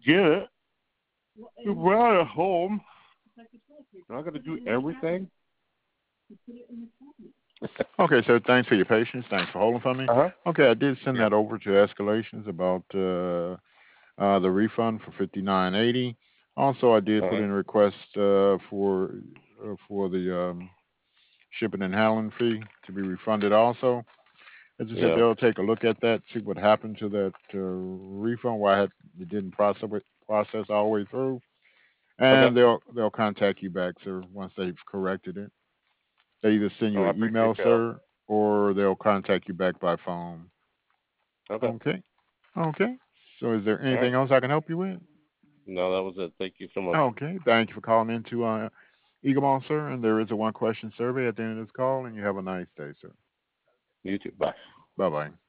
get it. We're out of home. I'm going to do everything. Okay, so thanks for your patience. Thanks for holding for me. Uh-huh. Okay, I did send Yeah. that over to escalations about the refund for 59.80. Also, I did All put right. in a request for the shipping and handling fee to be refunded. Also, as I said, Yeah. they'll take a look at that, see what happened to that refund, why it didn't process all the way through, Okay. and they'll contact you back, sir, once they've corrected it. They either send Oh, you I an appreciate email, your help. sir, or they'll contact you back by phone. Okay. Okay. Okay. So is there All right. anything else I can help you with? No, that was it. Thank you so much. Okay. Thank you for calling into Eaglemont, sir. And there is a one question survey at the end of this call, and you have a nice day, sir. You too. Bye. Bye bye.